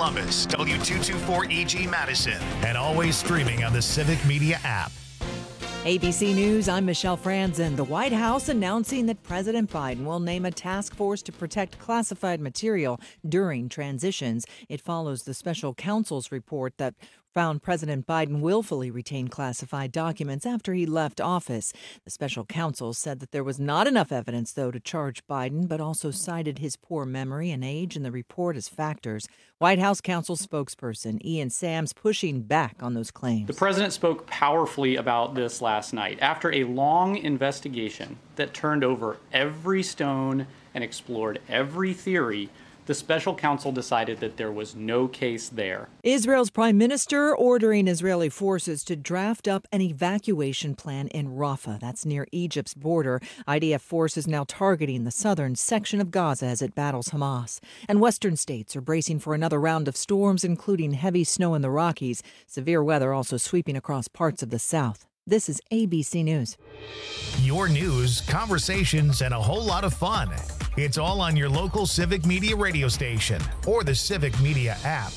Columbus, W224EG Madison, and always streaming on the Civic Media app. ABC News, I'm Michelle Franzen. The White House announcing that President Biden will name a task force to protect classified material during transitions. It follows the special counsel's report that found President Biden willfully retained classified documents after he left office. The special counsel said that there was not enough evidence, though, to charge Biden, but also cited his poor memory and age in the report as factors. White House counsel spokesperson Ian Sams pushing back on those claims. The president spoke powerfully about this last night. After a long investigation that turned over every stone and explored every theory, the special counsel decided that there was no case there. Israel's prime minister ordering Israeli forces to draft up an evacuation plan in Rafah. That's near Egypt's border. IDF forces now targeting the southern section of Gaza as it battles Hamas. And western states are bracing for another round of storms, including heavy snow in the Rockies. Severe weather also sweeping across parts of the south. This is ABC News. Your news, conversations, and a whole lot of fun. It's all on your local Civic Media radio station or the Civic Media app.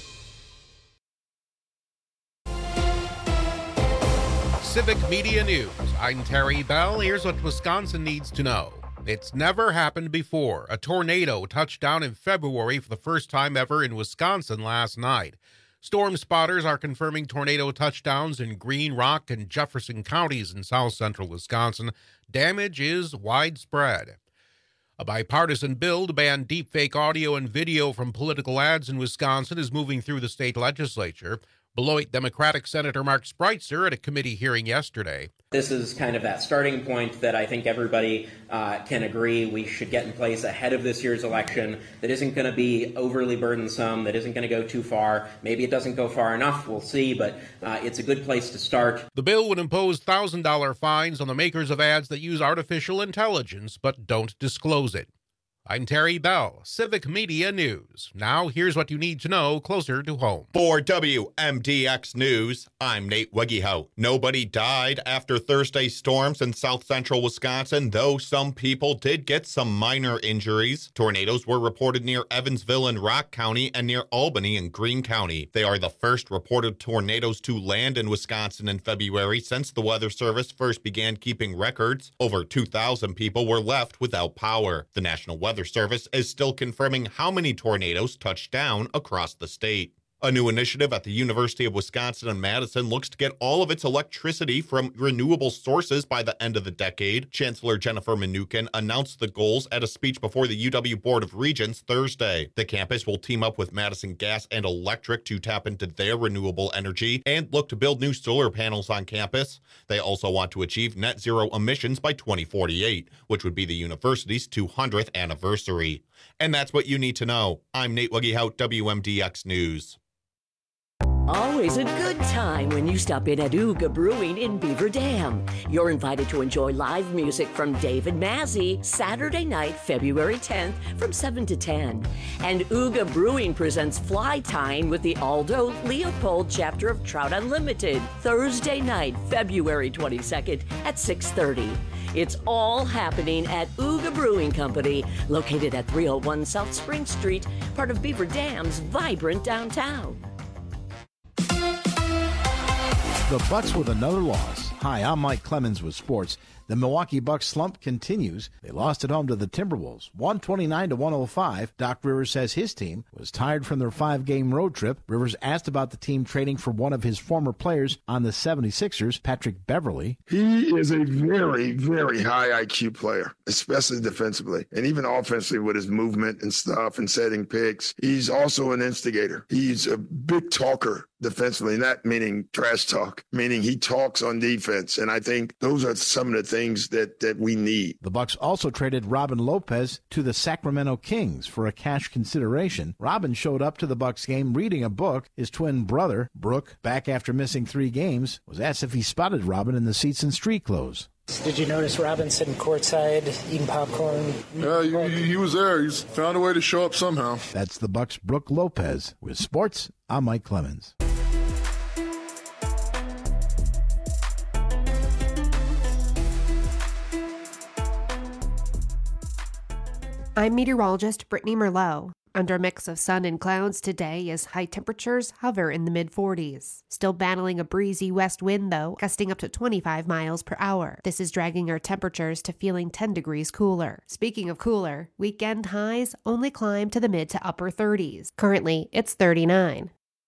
Civic Media News. I'm Terry Bell. Here's what Wisconsin needs to know. It's never happened before. A tornado touched down in February for the first time ever in Wisconsin last night. Storm spotters are confirming tornado touchdowns in Green Rock and Jefferson counties in south central Wisconsin. Damage is widespread. A bipartisan bill to ban deepfake audio and video from political ads in Wisconsin is moving through the state legislature. Beloit Democratic Senator Mark Spreitzer at a committee hearing yesterday. This is kind of that starting point that I think everybody can agree we should get in place ahead of this year's election that isn't going to be overly burdensome, that isn't going to go too far. Maybe it doesn't go far enough, we'll see, but it's a good place to start. The bill would impose $1,000 fines on the makers of ads that use artificial intelligence but don't disclose it. I'm Terry Bell, Civic Media News. Now, here's what you need to know closer to home. For WMDX News, I'm Nate Wegehout. Nobody died after Thursday's storms in south central Wisconsin, though some people did get some minor injuries. Tornadoes were reported near Evansville in Rock County and near Albany in Greene County. They are the first reported tornadoes to land in Wisconsin in February since the Weather Service first began keeping records. Over 2,000 people were left without power. The National Weather Service is still confirming how many tornadoes touched down across the state. A new initiative at the University of Wisconsin in Madison looks to get all of its electricity from renewable sources by the end of the decade. Chancellor Jennifer Mnuchin announced the goals at a speech before the UW Board of Regents Thursday. The campus will team up with Madison Gas and Electric to tap into their renewable energy and look to build new solar panels on campus. They also want to achieve net zero emissions by 2048, which would be the university's 200th anniversary. And that's what you need to know. I'm Nate Wegehout, WMDX News. Always a good time when you stop in at Ooga Brewing in Beaver Dam. You're invited to enjoy live music from David Mazzy Saturday night, February 10th from 7 to 10. And Ooga Brewing presents Fly Tying with the Aldo Leopold chapter of Trout Unlimited Thursday night, February 22nd at 6:30. It's all happening at Ooga Brewing Company, located at 301 South Spring Street, part of Beaver Dam's vibrant downtown. The Bucks with another loss. Hi, I'm Mike Clemens with sports. The Milwaukee Bucks slump continues. They lost at home to the Timberwolves, 129-105. Doc Rivers says his team was tired from their 5-game road trip. Rivers asked about the team trading for one of his former players on the 76ers, Patrick Beverley. He is a very, very high IQ player, especially defensively, and even offensively with his movement and stuff and setting picks. He's also an instigator. He's a big talker defensively, not meaning trash talk, meaning he talks on defense. And I think those are some of the things that we need. The Bucks also traded Robin Lopez to the Sacramento Kings for a cash consideration. Robin showed up to the Bucks game reading a book. His twin brother, Brooke, back after missing 3 games, was asked if he spotted Robin in the seats in street clothes. Did you notice Robin sitting courtside, eating popcorn? Yeah, he was there. He's found a way to show up somehow. That's the Bucks' Brooke Lopez. With sports, I'm Mike Clemens. I'm meteorologist Brittany Merlot. under a mix of sun and clouds today as high temperatures hover in the mid-40s. Still battling a breezy west wind, though, gusting up to 25 miles per hour. This is dragging our temperatures to feeling 10 degrees cooler. Speaking of cooler, weekend highs only climb to the mid to upper 30s. Currently, it's 39.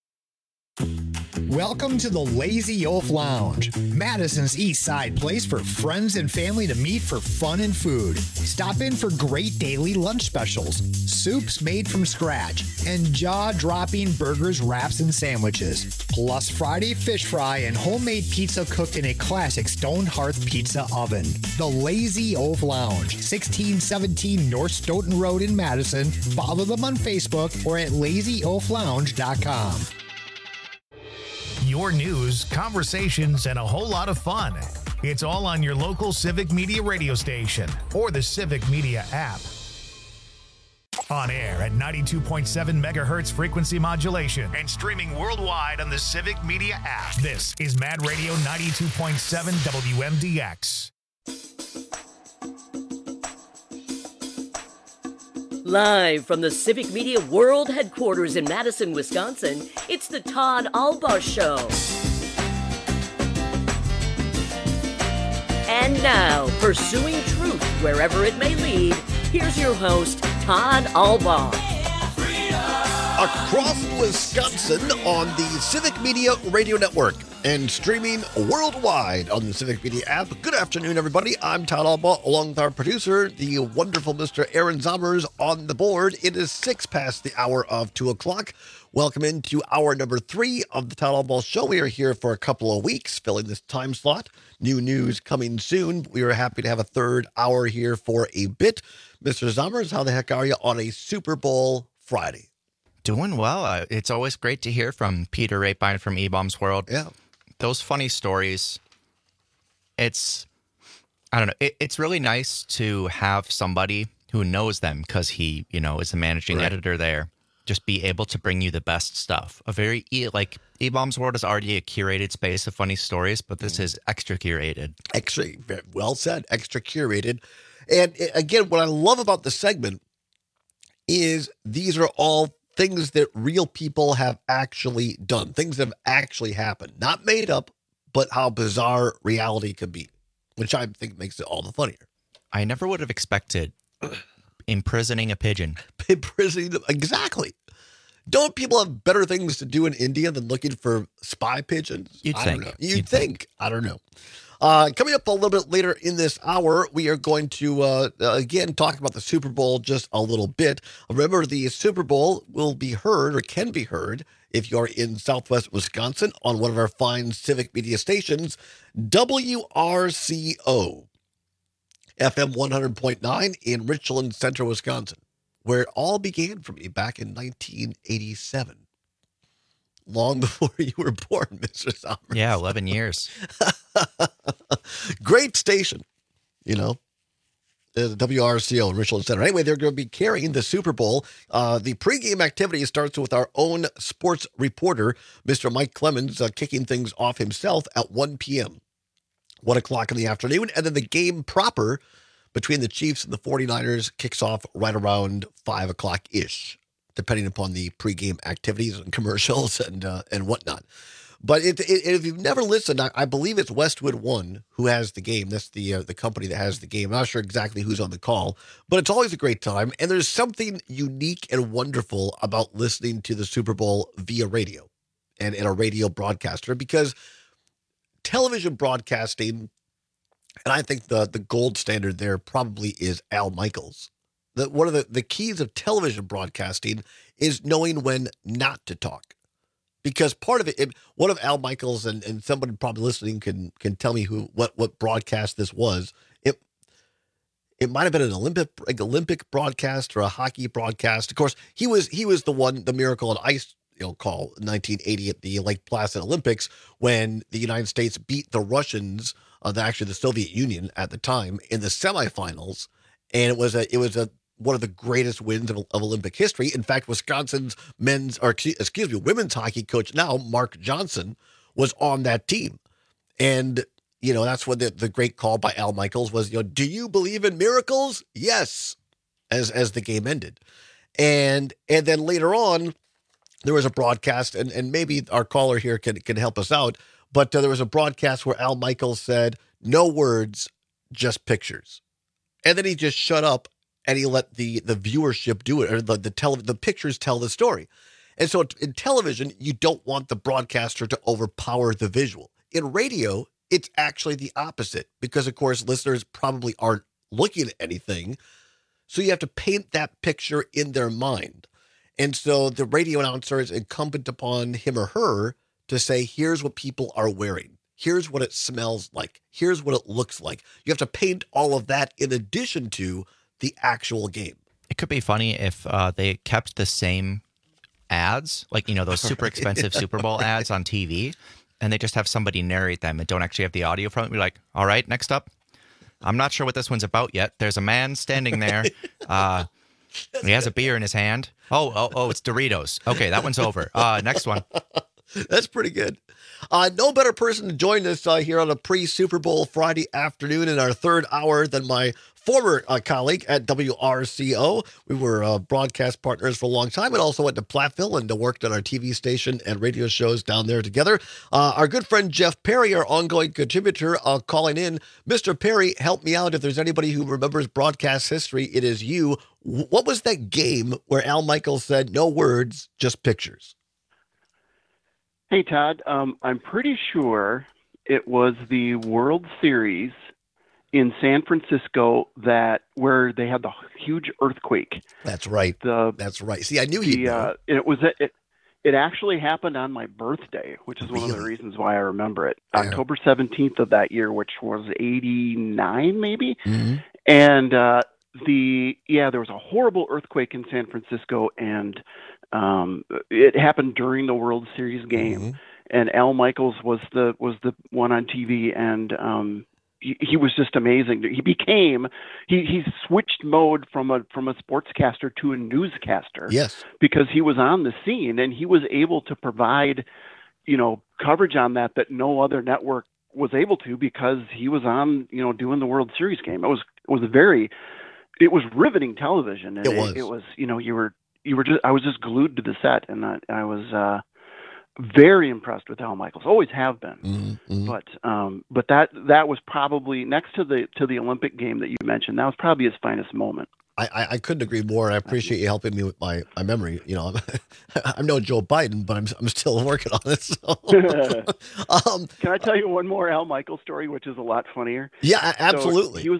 Welcome to the Lazy Oaf Lounge, Madison's East Side place for friends and family to meet for fun and food. Stop in for great daily lunch specials, soups made from scratch, and jaw-dropping burgers, wraps, and sandwiches. Plus Friday fish fry and homemade pizza cooked in a classic stone hearth pizza oven. The Lazy Oaf Lounge, 1617 North Stoughton Road in Madison. Follow them on Facebook or at lazyoaflounge.com. Your news, conversations, and a whole lot of fun. It's all on your local Civic Media radio station or the Civic Media app. On air at 92.7 megahertz frequency modulation and streaming worldwide on the Civic Media app. This is Mad Radio 92.7 WMDX. Live from the Civic Media World Headquarters in Madison, Wisconsin, it's the Todd Albaugh Show. And now, pursuing truth wherever it may lead, here's your host, Todd Albaugh. Across Wisconsin on the Civic Media Radio Network and streaming worldwide on the Civic Media app. Good afternoon, everybody. I'm Todd Albaugh, along with our producer, the wonderful Mr. Aaron Zommers on the board. It is 6 past the hour of 2 o'clock. Welcome into hour number 3 of the Todd Albaugh Show. We are here for a couple of weeks, filling this time slot. New news coming soon. We are happy to have a third hour here for a bit. Mr. Zommers, how the heck are you on a Super Bowl Friday? Doing well. It's always great to hear from Peter Rapine from E-Bombs World. Yeah. Those funny stories, I don't know, it's really nice to have somebody who knows them because he, is the managing editor there, just be able to bring you the best stuff. E-Bombs World is already a curated space of funny stories, but this is extra curated. Extra, well said, extra curated. And again, what I love about the segment is these are all things that real people have actually done, things that have actually happened, not made up, but how bizarre reality could be, which I think makes it all the funnier. I never would have expected imprisoning a pigeon. Imprisoning them, exactly. Don't people have better things to do in India than looking for spy pigeons? You'd think. You'd think. I don't know. Coming up a little bit later in this hour, we are going to, again, talk about the Super Bowl just a little bit. Remember, the Super Bowl will be heard or can be heard if you are in Southwest Wisconsin on one of our fine civic media stations, WRCO, FM 100.9 in Richland, Central Wisconsin, where it all began for me back in 1987. Long before you were born, Mr. Zommers. Yeah, 11 years. Great station, the WRCO in Richland Center. Anyway, they're going to be carrying the Super Bowl. The pregame activity starts with our own sports reporter, Mr. Mike Clemens, kicking things off himself at 1 p.m., 1 o'clock in the afternoon. And then the game proper between the Chiefs and the 49ers kicks off right around 5 o'clock-ish, depending upon the pregame activities and commercials and whatnot. But if you've never listened, I believe it's Westwood One who has the game. That's the company that has the game. I'm not sure exactly who's on the call, but it's always a great time. And there's something unique and wonderful about listening to the Super Bowl via radio and a radio broadcaster, because television broadcasting, and I think the gold standard there probably is Al Michaels. One of the keys of television broadcasting is knowing when not to talk. Because part of it, one of Al Michaels, and somebody probably listening can tell me what broadcast this was. It might have been an Olympic broadcast or a hockey broadcast. Of course, he was the Miracle on Ice call in 1980 at the Lake Placid Olympics when the United States beat the Russians, actually the Soviet Union at the time, in the semifinals, and it was one of the greatest wins of Olympic history. In fact, Wisconsin's women's hockey coach now, Mark Johnson, was on that team. And, that's what the great call by Al Michaels was, do you believe in miracles? Yes, as the game ended. And then later on, there was a broadcast, and maybe our caller here can help us out, but there was a broadcast where Al Michaels said, "No words, just pictures." And then he just shut up and he let the viewership do it, or the pictures tell the story. And so in television, you don't want the broadcaster to overpower the visual. In radio, it's actually the opposite because, of course, listeners probably aren't looking at anything. So you have to paint that picture in their mind. And so the radio announcer is incumbent upon him or her to say, here's what people are wearing. Here's what it smells like. Here's what it looks like. You have to paint all of that in addition to the actual game. It could be funny if they kept the same ads, like, those super expensive Super Bowl ads on TV, and they just have somebody narrate them and don't actually have the audio from it. Be like, all right, next up. I'm not sure what this one's about yet. There's a man standing there. He has a beer in his hand. Oh, it's Doritos. Okay, that one's over. Next one. That's pretty good. No better person to join us here on a pre-Super Bowl Friday afternoon in our third hour than my former colleague at WRCO. We were broadcast partners for a long time and also went to Platteville and worked on our TV station and radio shows down there together. Our good friend Jeff Perry, our ongoing contributor, calling in. Mr. Perry, help me out. If there's anybody who remembers broadcast history, it is you. What was that game where Al Michaels said, no words, just pictures? Hey, Todd. I'm pretty sure it was the World Series in San Francisco where they had the huge earthquake. That's right. That's right. See, I knew you. It actually happened on my birthday, which is one of the reasons why I remember it. Yeah. October 17th of that year, which was 89, maybe. Mm-hmm. And there was a horrible earthquake in San Francisco, and it happened during the World Series game. Mm-hmm. And Al Michaels was the one on TV, and he was just amazing. He switched mode from a sportscaster to a newscaster. Yes, because he was on the scene and he was able to provide, coverage on that no other network was able to, because he was on, doing the World Series game. It was riveting television. And it was, I was just glued to the set, and I was very impressed with Al Michaels. Always have been. Mm-hmm. But that was probably, next to the Olympic game that you mentioned, that was probably his finest moment. I couldn't agree more, and I appreciate you helping me with my memory. I'm no Joe Biden, but I'm still working on it. So. Can I tell you one more Al Michaels story, which is a lot funnier? Yeah, absolutely. So he was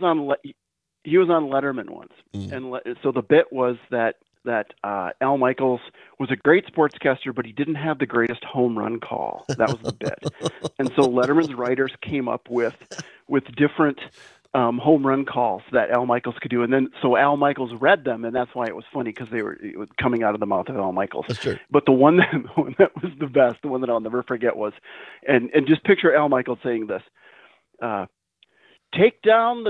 on Letterman once, and so the bit was that Al Michaels was a great sportscaster, but he didn't have the greatest home run call. That was the bit. And so Letterman's writers came up with different home run calls that Al Michaels could do. And then so Al Michaels read them, and that's why it was funny, because it was coming out of the mouth of Al Michaels. That's true. But the one that was the best, the one that I'll never forget was, and just picture Al Michaels saying this, take down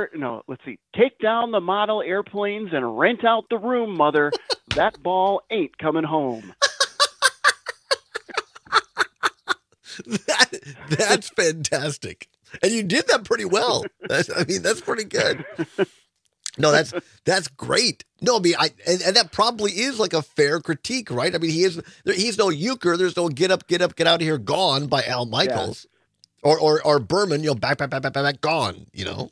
the model airplanes and rent out the room, mother. That ball ain't coming home. That's fantastic. And you did that pretty well. That's pretty good. No, that's great. No, and that probably is like a fair critique, right? He's no euchre. There's no get up, get out of here, gone by Al Michaels. Yeah. Or Berman, back, gone,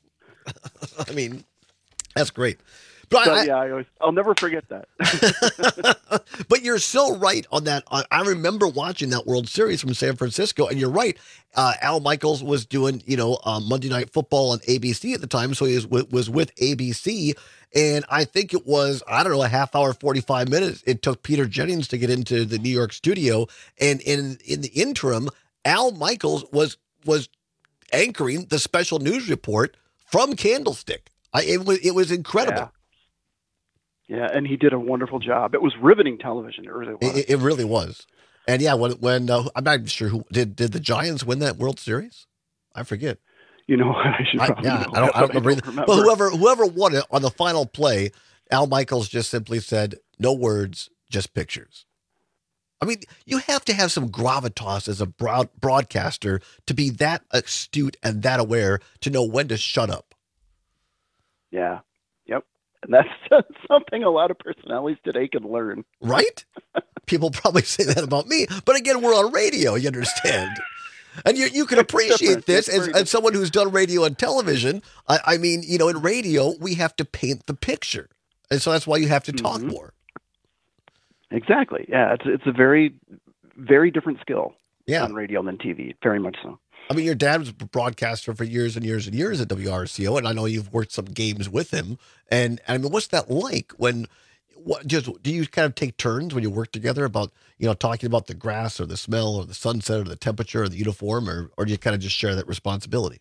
that's great. But I'll never forget that. But you're so right on that. I remember watching that World Series from San Francisco, and you're right. Al Michaels was doing, Monday Night Football on ABC at the time, so he was with ABC. And I think it was, a half hour, 45 minutes. It took Peter Jennings to get into the New York studio. And in the interim, Al Michaels was anchoring the special news report from Candlestick. It was incredible. Yeah, and he did a wonderful job. It was riveting television. It really was. It really was. And yeah, when I'm not sure who did the Giants win that World Series? I forget. I should probably know. I don't remember. But whoever won it on the final play, Al Michaels just simply said, "No words, just pictures." You have to have some gravitas as a broadcaster to be that astute and that aware to know when to shut up. Yeah. Yep. And that's something a lot of personalities today can learn. Right? People probably say that about me. But again, we're on radio, you understand. And you can appreciate this as someone who's done radio and television. I mean, you know, in radio, we have to paint the picture. And so that's why you have to talk more. Exactly. Yeah, it's a very, very different skill Yeah. on radio than TV. Very much so. I mean, your dad was a broadcaster for years and years and years at WRCO, and I know you've worked some games with him. And I mean, what's that like when? Do you kind of take turns when you work together about, you know, talking about the grass or the smell or the sunset or the temperature or the uniform, or do you kind of just share that responsibility?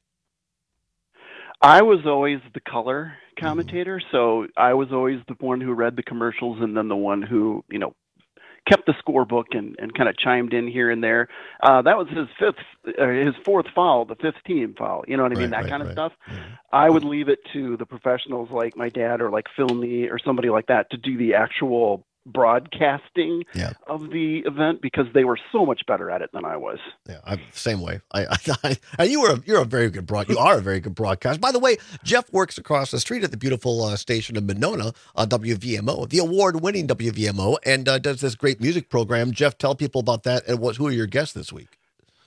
I was always the color commentator, so I was always the one who read the commercials and then the one who, you know, kept the scorebook and kind of chimed in here and there. That was his fourth foul, the fifth team foul. You know what I mean? That kind of stuff. I would leave it to the professionals like my dad or like Phil Nee or somebody like that to do the actual broadcasting of the event because they were so much better at it than I was. Yeah, I'm the same way. And you're a very good you are a very good broadcaster. By the way, Jeff works across the street at the beautiful station in Monona, WVMO, the award-winning WVMO, and does this great music program. Jeff, tell people about that and who are your guests this week?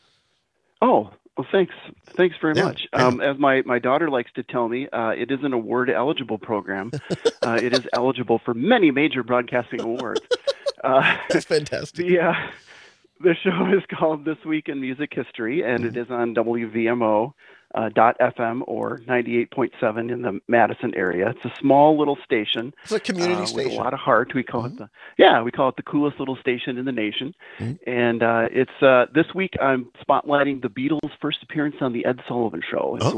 Oh, well, thanks. Thanks very much. As my daughter likes to tell me, it is an award-eligible program. It is eligible for many major broadcasting awards. That's fantastic. The show is called This Week in Music History, and it is on WVMO .fm or 98.7 in the Madison area. It's a small little station. It's a community station with a lot of heart. We call it the coolest little station in the nation. And it's this week I'm spotlighting the Beatles' first appearance on the Ed Sullivan Show. It's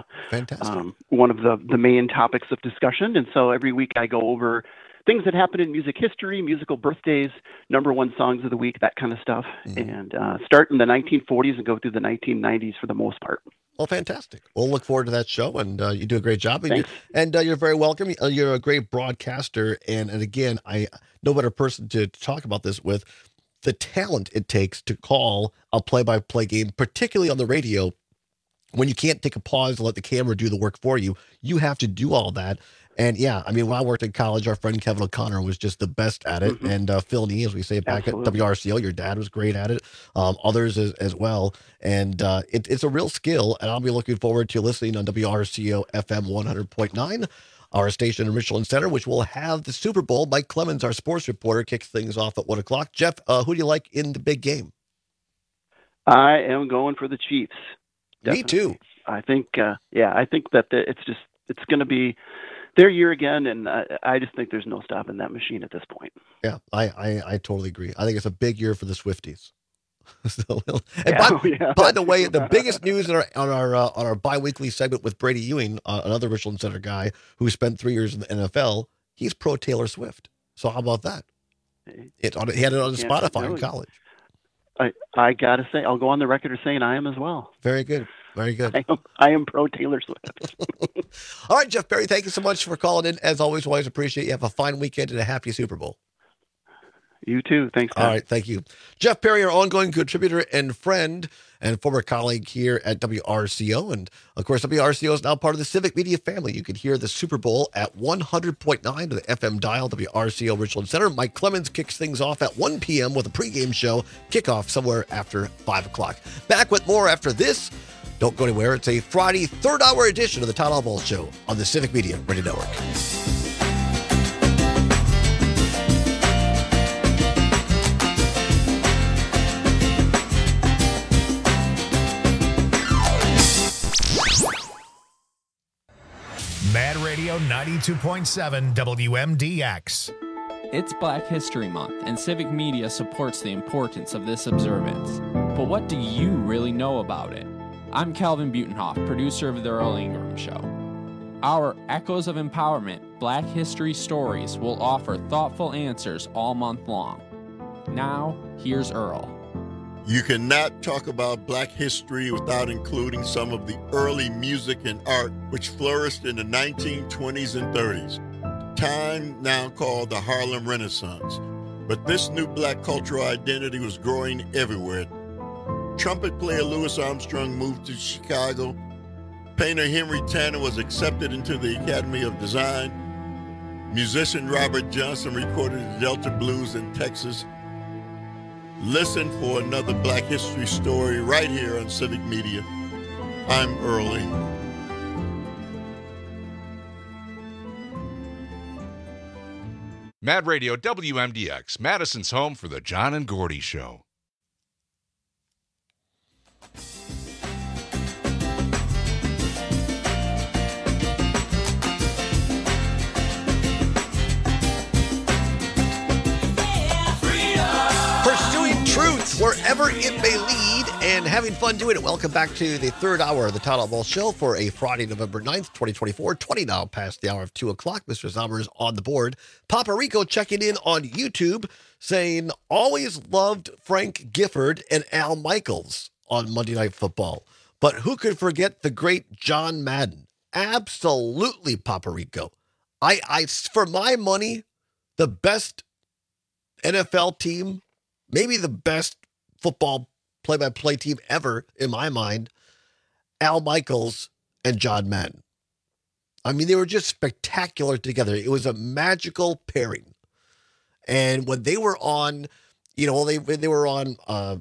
one of the main topics of discussion. And so every week I go over things that happen in music history, musical birthdays, number one songs of the week, that kind of stuff. And start in the 1940s and go through the 1990s for the most part. Well, fantastic. We'll look forward to that show, and you do a great job. Thanks. And you're very welcome. You're a great broadcaster, and again, no better person to talk about this with. The talent it takes to call a play-by-play game, particularly on the radio, when you can't take a pause and let the camera do the work for you. You have to do all that. And yeah, I mean, when I worked in college, our friend Kevin O'Connor was just the best at it. And Phil Nee, as we say back at WRCO, your dad was great at it. Others as well. And it's a real skill. And I'll be looking forward to listening on WRCO FM 100.9, our station in Richland Center, which will have the Super Bowl. Mike Clemens, our sports reporter, kicks things off at 1 o'clock. Jeff, who do you like in the big game? I am going for the Chiefs. Definitely. Me too. I think that it's going to be their year again, and I just think there's no stopping that machine at this point. Yeah, I totally agree. I think it's a big year for the Swifties. By the way, the biggest news on our biweekly segment with Brady Ewing, another Richland Center guy who spent 3 years in the NFL, he's pro Taylor Swift. So how about that? He had it on Spotify in college. I gotta say, I'll go on the record as saying I am as well. Very good. Very good. I am pro Taylor Swift. All right, Jeff Perry, thank you so much for calling in. As always appreciate you. Have a fine weekend and a happy Super Bowl. You too. Thanks, Tom. All right, thank you. Jeff Perry, our ongoing contributor and friend and former colleague here at WRCO. And, of course, WRCO is now part of the Civic Media family. You can hear the Super Bowl at 100.9 to the FM dial, WRCO Richland Center. Mike Clemens kicks things off at 1 p.m. with a pregame show, kickoff somewhere after 5 o'clock. Back with more after this. Don't go anywhere. It's a Friday, third-hour edition of the Todd Oswald Show on the Civic Media Radio Network. Mad Radio 92.7 WMDX. It's Black History Month, and Civic Media supports the importance of this observance. But what do you really know about it? I'm Calvin Butenhoff, producer of The Earl Ingram Show. Our Echoes of Empowerment Black History Stories will offer thoughtful answers all month long. Now, here's Earl. You cannot talk about Black history without including some of the early music and art which flourished in the 1920s and 30s, time now called the Harlem Renaissance. But this new Black cultural identity was growing everywhere. Trumpet player Louis Armstrong moved to Chicago. Painter Henry Tanner was accepted into the Academy of Design. Musician Robert Johnson recorded the Delta Blues in Texas. Listen for another Black History story right here on Civic Media. I'm Earl Ingram. Mad Radio WMDX, Madison's home for the John and Gordy Show. Pursuing truth wherever it may lead and having fun doing it. Welcome back to the third hour of the Todd Ball Show for a Friday, November 9th, 2024. 20 now past the hour of 2 o'clock. Mr. Zomer is on the board. Papa Rico checking in on YouTube saying, always loved Frank Gifford and Al Michaels on Monday Night Football. But who could forget the great John Madden? Absolutely, Papa Rico. I for my money, the best NFL team, maybe the best football play-by-play team ever, in my mind, Al Michaels and John Madden. I mean, they were just spectacular together. It was a magical pairing. And when they were on, they were on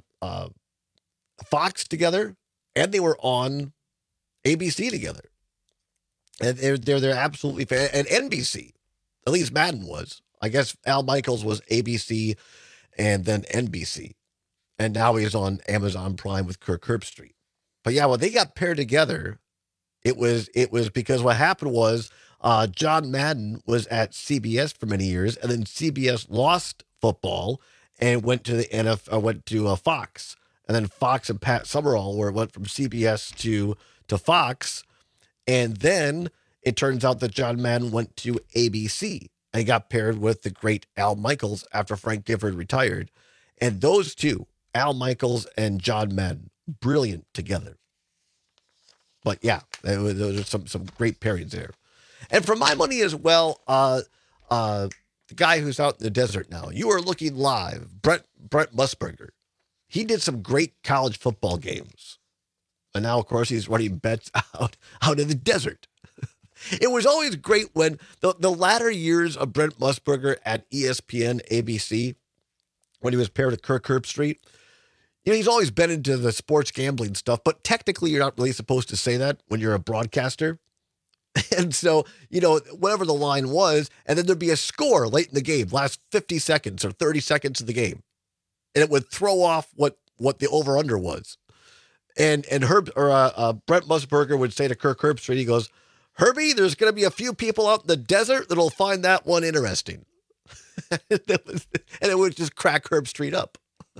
Fox together, and they were on ABC together. And they're absolutely and NBC, at least Madden was. I guess Al Michaels was ABC and then NBC. And now he's on Amazon Prime with Kirk Herbstreit. But yeah, when they got paired together, it was because what happened was John Madden was at CBS for many years, and then CBS lost football and went to the NFL, went to Fox, and then Fox and Pat Summerall, where it went from CBS to Fox, and then it turns out that John Madden went to ABC and got paired with the great Al Michaels after Frank Gifford retired, and those two, Al Michaels and John Madden, brilliant together. But yeah, those are some great pairings there. And for my money as well, the guy who's out in the desert now, you are looking live, Brent Musburger. He did some great college football games. And now, of course, he's running bets out in the desert. It was always great when the latter years of Brent Musburger at ESPN, ABC, when he was paired with Kirk Herbstreit. He's always been into the sports gambling stuff, but technically you're not really supposed to say that when you're a broadcaster. And so, whatever the line was, and then there'd be a score late in the game, last 50 seconds or 30 seconds of the game. And it would throw off what the over-under was. And Brent Musburger would say to Kirk Herbstreit, he goes, Herbie, there's going to be a few people out in the desert that'll find that one interesting. And it would just crack Herbstreit up.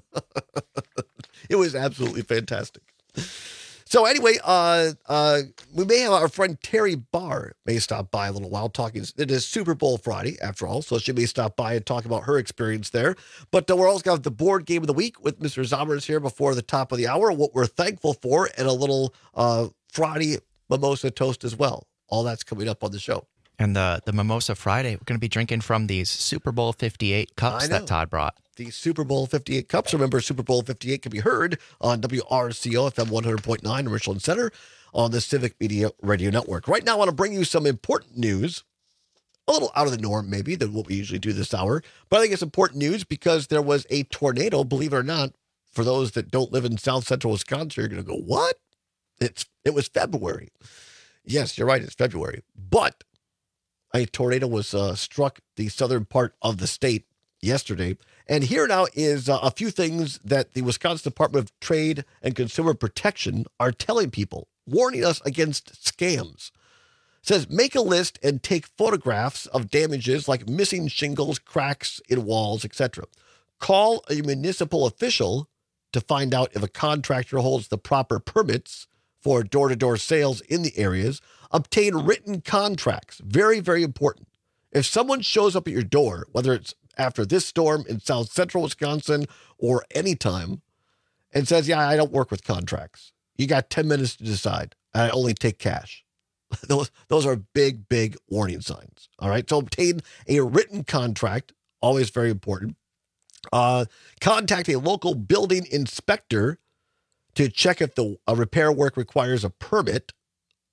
It was absolutely fantastic. So anyway, we may have our friend Terry Barr may stop by a little while talking. It is Super Bowl Friday, after all, so she may stop by and talk about her experience there. But we're also got the board game of the week with Mr. Zommers here before the top of the hour, what we're thankful for, and a little Friday mimosa toast as well. All that's coming up on the show. And the Mimosa Friday, we're going to be drinking from these Super Bowl 58 cups that Todd brought. The Super Bowl 58 cups. Remember, Super Bowl 58 can be heard on WRCO FM 100.9 in Richland Center on the Civic Media Radio Network. Right now, I want to bring you some important news, a little out of the norm maybe than what we usually do this hour, but I think it's important news because there was a tornado, believe it or not. For those that don't live in South Central Wisconsin, you're going to go, what? It was February. Yes, you're right, it's February. But a tornado was struck the southern part of the state yesterday. And here now is a few things that the Wisconsin Department of Trade and Consumer Protection are telling people, warning us against scams. It says, make a list and take photographs of damages like missing shingles, cracks in walls, etc. Call a municipal official to find out if a contractor holds the proper permits for door-to-door sales in the areas. Obtain written contracts. Very, very important. If someone shows up at your door, whether it's after this storm in South Central Wisconsin or anytime, and says, yeah, I don't work with contracts. You got 10 minutes to decide. I only take cash. Those are big, big warning signs. All right. So obtain a written contract. Always very important. Contact a local building inspector to check if the repair work requires a permit.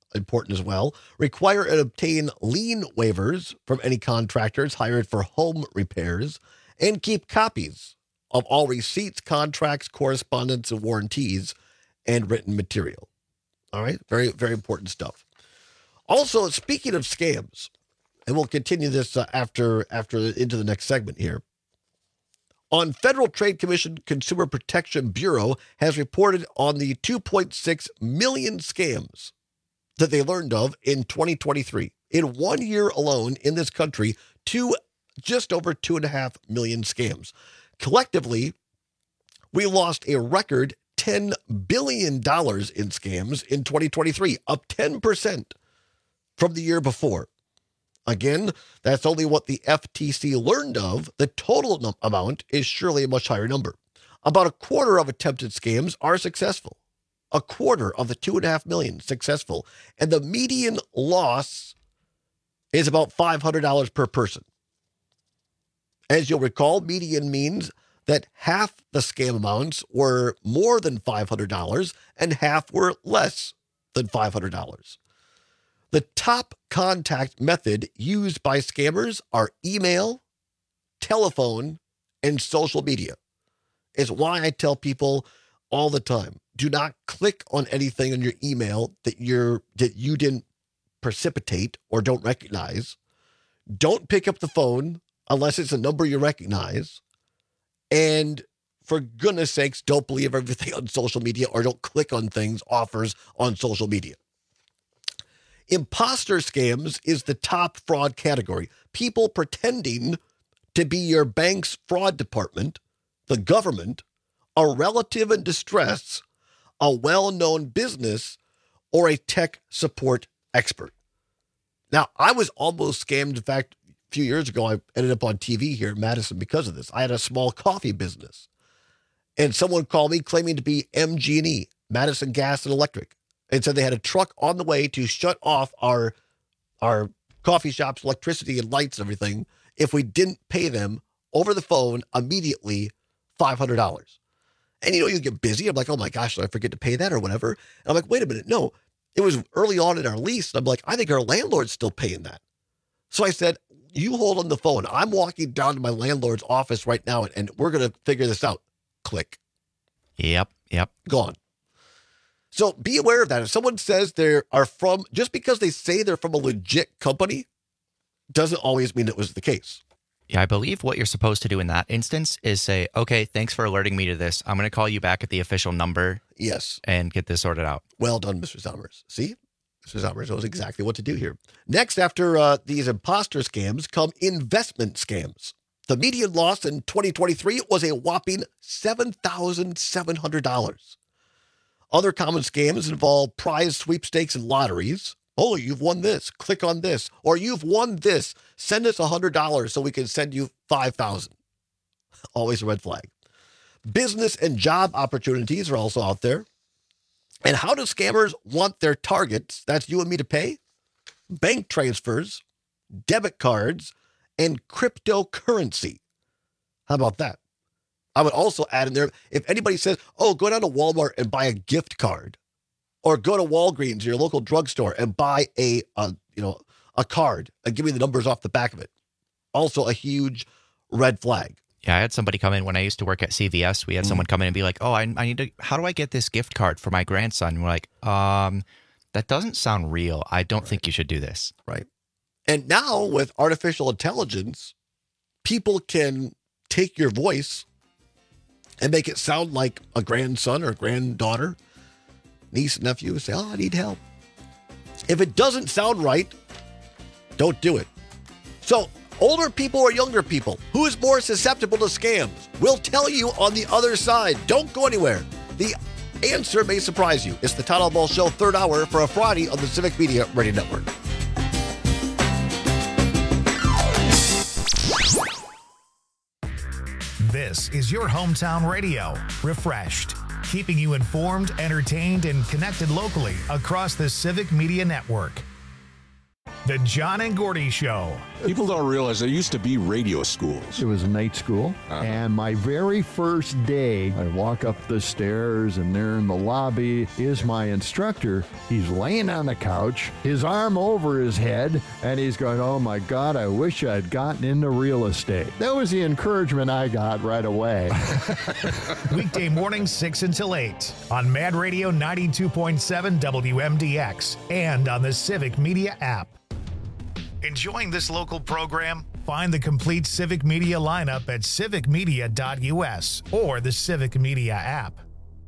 important as well. Require and obtain lien waivers from any contractors hired for home repairs, and keep copies of all receipts, contracts, correspondence, and warranties, and written material. All right, very, very important stuff. Also, speaking of scams, and we'll continue this after into the next segment here. On Federal Trade Commission Consumer Protection Bureau has reported on the 2.6 million scams that they learned of in 2023. In 1 year alone in this country, just over 2.5 million scams. Collectively, we lost a record $10 billion in scams in 2023, up 10% from the year before. Again, that's only what the FTC learned of. The total amount is surely a much higher number. About a quarter of attempted scams are successful. A quarter of the 2.5 million successful. And the median loss is about $500 per person. As you'll recall, median means that half the scam amounts were more than $500 and half were less than $500. The top contact method used by scammers are email, telephone, and social media. It's why I tell people all the time, do not click on anything in your email that you didn't precipitate or don't recognize. Don't pick up the phone unless it's a number you recognize. And for goodness sakes, don't believe everything on social media or don't click on things, offers on social media. Imposter scams is the top fraud category. People pretending to be your bank's fraud department, the government, a relative in distress, a well-known business, or a tech support expert. Now, I was almost scammed. In fact, a few years ago, I ended up on TV here in Madison because of this. I had a small coffee business, and someone called me claiming to be MG&E, Madison Gas and Electric, and said they had a truck on the way to shut off our coffee shop's electricity and lights and everything if we didn't pay them over the phone immediately $500. And, you get busy. I'm like, oh, my gosh, did I forget to pay that or whatever? And I'm like, wait a minute. No, it was early on in our lease. And I'm like, I think our landlord's still paying that. So I said, you hold on the phone. I'm walking down to my landlord's office right now, and we're going to figure this out. Click. Yep. Gone. So be aware of that. If someone says they are from, just because they say they're from a legit company, doesn't always mean it was the case. Yeah, I believe what you're supposed to do in that instance is say, okay, thanks for alerting me to this. I'm going to call you back at the official number. Yes. And get this sorted out. Well done, Mr. Zommers. See? Mr. Zommers knows exactly what to do here. Next, after these imposter scams, come investment scams. The median loss in 2023 was a whopping $7,700. Other common scams involve prize sweepstakes and lotteries. Oh, you've won this. Click on this. Or you've won this. Send us $100 so we can send you $5,000. Always a red flag. Business and job opportunities are also out there. And how do scammers want their targets, that's you and me, to pay? Bank transfers, debit cards, and cryptocurrency. How about that? I would also add in there, if anybody says, oh, go down to Walmart and buy a gift card, or go to Walgreens, your local drugstore, and buy a card and give me the numbers off the back of it. Also a huge red flag. Yeah, I had somebody come in when I used to work at CVS. We had someone come in and be like, oh, I need to, how do I get this gift card for my grandson? And we're like, that doesn't sound real. I don't think you should do this. Right. And now with artificial intelligence, people can take your voice and make it sound like a grandson or granddaughter, niece, nephew, say, oh, I need help. If it doesn't sound right, don't do it. So, older people or younger people, who is more susceptible to scams? We'll tell you on the other side. Don't go anywhere. The answer may surprise you. It's the Todd Ball Show, third hour for a Friday on the Civic Media Radio Network. This is your hometown radio, Refreshed, keeping you informed, entertained, and connected locally across the Civic Media Network. The John and Gordy Show. People don't realize there used to be radio schools. It was a night school. And my very first day, I walk up the stairs and there in the lobby is my instructor. He's laying on the couch, his arm over his head, and he's going, oh my God, I wish I'd gotten into real estate. That was the encouragement I got right away. Weekday mornings 6 until 8 on Mad Radio 92.7 WMDX and on the Civic Media app. Enjoying this local program? Find the complete Civic Media lineup at civicmedia.us or the Civic Media app.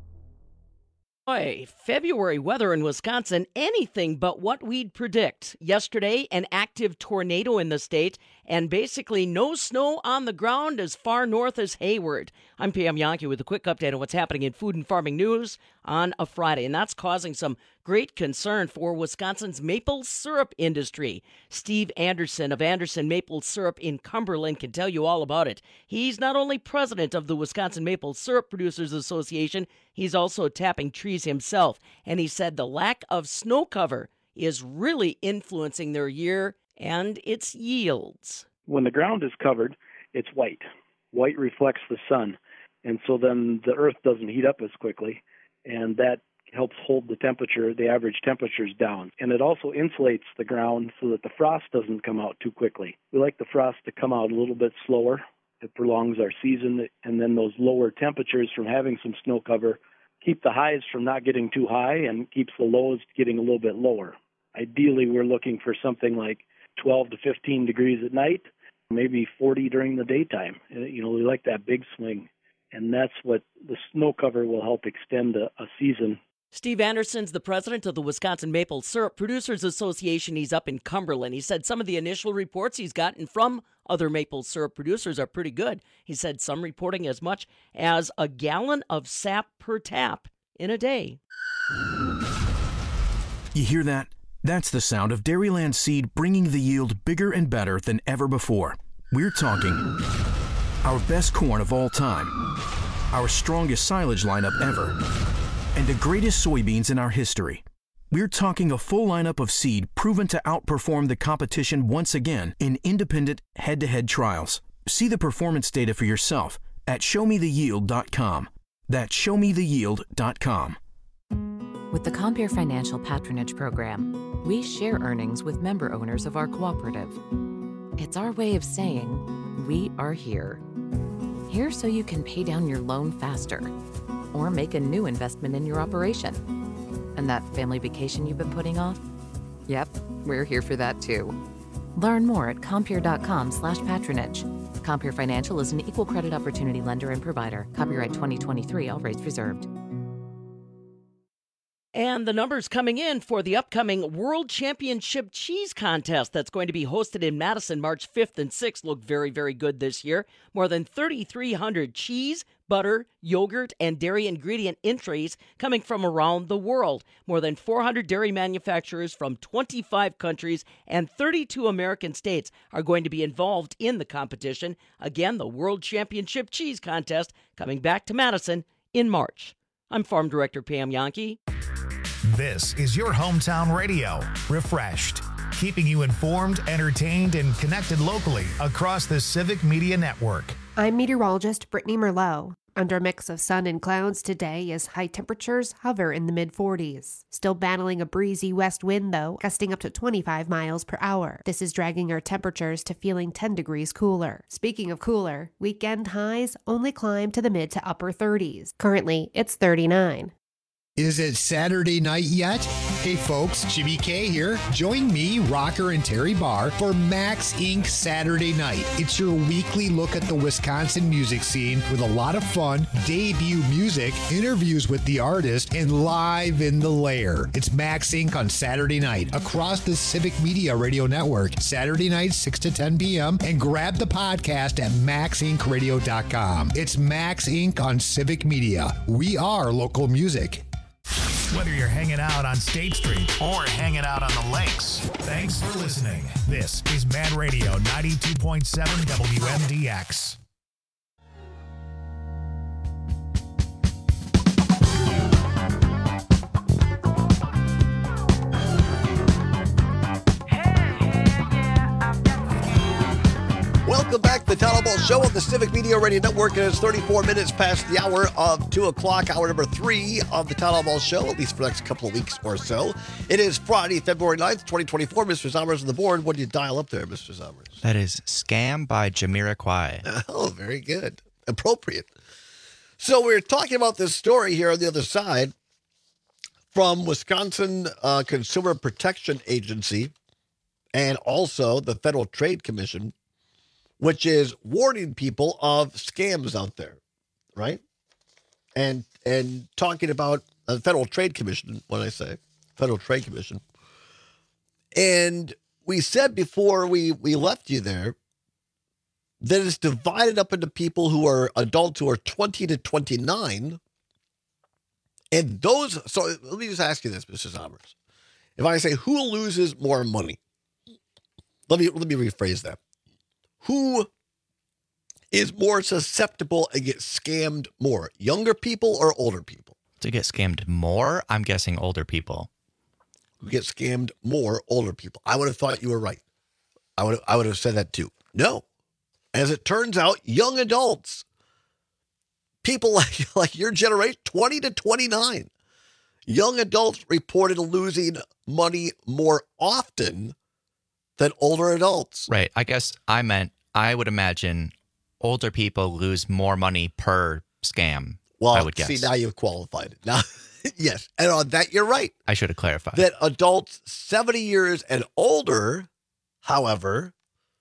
Boy, February weather in Wisconsin, anything but what we'd predict. Yesterday, an active tornado in the state, and basically no snow on the ground as far north as Hayward. I'm Pam Yankee with a quick update on what's happening in food and farming news on a Friday, and that's causing some great concern for Wisconsin's maple syrup industry. Steve Anderson of Anderson Maple Syrup in Cumberland can tell you all about it. He's not only president of the Wisconsin Maple Syrup Producers Association, he's also tapping trees himself, and he said the lack of snow cover is really influencing their year and its yields. When the ground is covered, it's white. White reflects the sun, and so then the earth doesn't heat up as quickly, and that helps hold the temperature, the average temperatures down. And it also insulates the ground so that the frost doesn't come out too quickly. We like the frost to come out a little bit slower. It prolongs our season, and then those lower temperatures from having some snow cover keep the highs from not getting too high and keeps the lows getting a little bit lower. Ideally, we're looking for something like 12 to 15 degrees at night, maybe 40 during the daytime. You know, we like that big swing, and that's what the snow cover will help extend a season. Steve Anderson's the president of the Wisconsin Maple Syrup Producers Association. He's up in Cumberland. He said some of the initial reports he's gotten from other maple syrup producers are pretty good. He said some reporting as much as a gallon of sap per tap in a day. You hear that? That's the sound of Dairyland Seed bringing the yield bigger and better than ever before. We're talking our best corn of all time, our strongest silage lineup ever, and the greatest soybeans in our history. We're talking a full lineup of seed proven to outperform the competition once again in independent head-to-head trials. See the performance data for yourself at showmetheyield.com. That's showmetheyield.com. With the Compeer Financial Patronage Program, we share earnings with member owners of our cooperative. It's our way of saying, we are here. Here so you can pay down your loan faster or make a new investment in your operation. And that family vacation you've been putting off? Yep, we're here for that too. Learn more at Compeer.com/patronage. Compeer Financial is an equal credit opportunity lender and provider. Copyright 2023, all rights reserved. And the numbers coming in for the upcoming World Championship Cheese Contest that's going to be hosted in Madison March 5th and 6th look very, very good this year. More than 3,300 cheese, butter, yogurt, and dairy ingredient entries coming from around the world. More than 400 dairy manufacturers from 25 countries and 32 American states are going to be involved in the competition. Again, the World Championship Cheese Contest coming back to Madison in March. I'm Farm Director Pam Yankee. This is your hometown radio, refreshed, keeping you informed, entertained, and connected locally across the Civic Media Network. I'm meteorologist Brittany Merlot. Under a mix of sun and clouds today as high temperatures hover in the mid-40s. Still battling a breezy west wind, though, gusting up to 25 miles per hour. This is dragging our temperatures to feeling 10 degrees cooler. Speaking of cooler, weekend highs only climb to the mid to upper 30s. Currently, it's 39. Is it Saturday night yet? Hey folks, Jimmy K here. Join me, Rocker, and Terry Barr for Max Inc. Saturday Night. It's your weekly look at the Wisconsin music scene with a lot of fun, debut music, interviews with the artist, and live in the lair. It's Max Inc. on Saturday night across the Civic Media Radio Network. Saturday night, 6 to 10 p.m. And grab the podcast at maxincradio.com. It's Max Inc. on Civic Media. We are local music. Whether you're hanging out on State Street or hanging out on the lakes, thanks for listening. This is Mad Radio 92.7 WMDX. the Town Hall Ball Show on the Civic Media Radio Network. It is 34 minutes past the hour of 2 o'clock, hour number 3 of the Town Hall Ball Show, at least for the next couple of weeks or so. It is Friday, February 9th, 2024. Mr. Zommers on the board. What do you dial up there, Mr. Zommers? That is Scam by Jamiroquai. Oh, very good. Appropriate. So we're talking about this story here on the other side from Wisconsin Consumer Protection Agency and also the Federal Trade Commission, which is warning people of scams out there, right? And talking about the Federal Trade Commission, what I say, Federal Trade Commission. And we said before we left you there that it's divided up into people who are adults who are 20 to 29. And those, so let me just ask you this, Mr. Zommers. If I say who loses more money, let me rephrase that. Who is more susceptible and gets scammed more, younger people or older people? To get scammed more, I'm guessing older people. Who get scammed more, older people. I would have thought you were right. I would have said that too. No. As it turns out, young adults, people like your generation, 20 to 29, young adults reported losing money more often than older adults. Right. I guess I would imagine older people lose more money per scam. Well, I would guess. See, now you've qualified it. Now, yes. And on that, you're right. I should have clarified. That adults 70 years and older, however,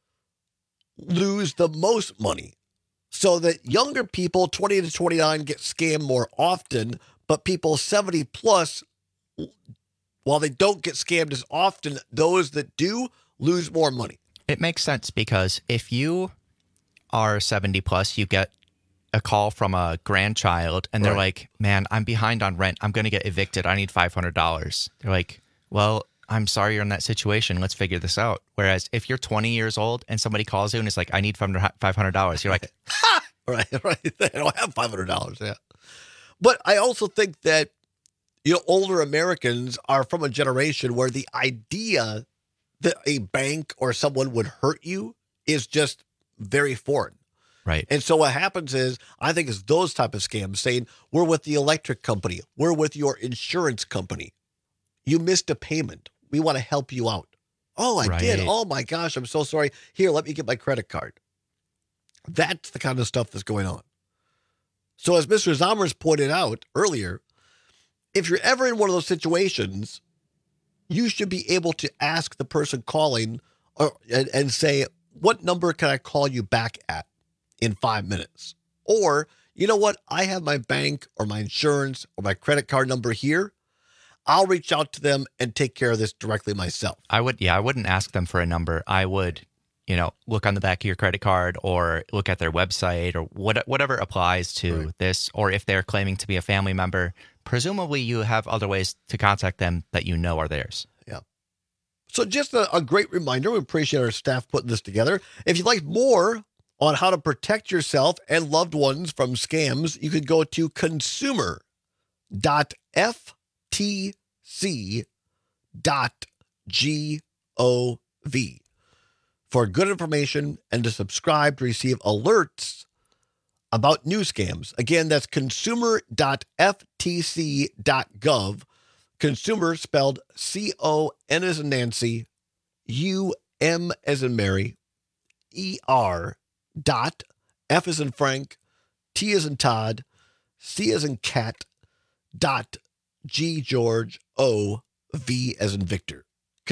lose the most money. So that younger people, 20 to 29, get scammed more often, but people 70 plus, while they don't get scammed as often, those that do lose more money. It makes sense because if you are 70 plus, you get a call from a grandchild and they're like, man, I'm behind on rent. I'm going to get evicted. I need $500. They're like, well, I'm sorry you're in that situation. Let's figure this out. Whereas if you're 20 years old and somebody calls you and is like, I need $500, you're like, ha! Right. They don't have $500. Yeah. But I also think that, older Americans are from a generation where the idea that a bank or someone would hurt you is just very foreign. Right. And so what happens is, I think it's those type of scams saying, we're with the electric company. We're with your insurance company. You missed a payment. We want to help you out. Oh, I did. Oh my gosh, I'm so sorry. Here, let me get my credit card. That's the kind of stuff that's going on. So as Mr. Zommers pointed out earlier, if you're ever in one of those situations, you should be able to ask the person calling and say, what number can I call you back at in 5 minutes? Or, you know what? I have my bank or my insurance or my credit card number here. I'll reach out to them and take care of this directly myself. I wouldn't ask them for a number. I would, look on the back of your credit card or look at their website or whatever applies to this. Or if they're claiming to be a family member, presumably you have other ways to contact them that are theirs. Yeah. So just a great reminder. We appreciate our staff putting this together. If you'd like more on how to protect yourself and loved ones from scams, you could go to consumer.ftc.gov for good information and to subscribe to receive alerts about new scams. Again, that's consumer.ftc.gov. Consumer spelled C-O-N as in Nancy, U-M as in Mary, E-R, dot, F as in Frank, T as in Todd, C as in cat, dot, G George, O, V as in Victor.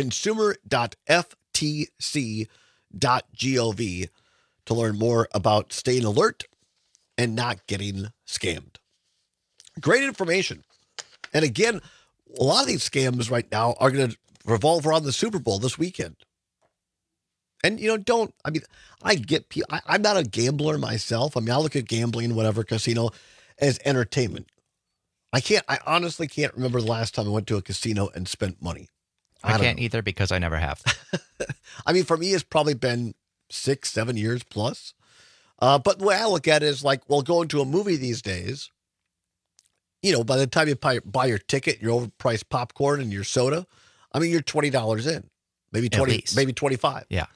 Consumer.ftc.gov to learn more about staying alert and not getting scammed. Great information. And again, a lot of these scams right now are going to revolve around the Super Bowl this weekend. And, I get, I'm not a gambler myself. I look at gambling, whatever, casino as entertainment. I honestly can't remember the last time I went to a casino and spent money. I can't either because I never have. For me, it's probably been 6-7 years plus. But the way I look at it is going to a movie these days, by the time you buy your ticket, your overpriced popcorn and your soda, you're $20 in, maybe 20, maybe 25. Yeah.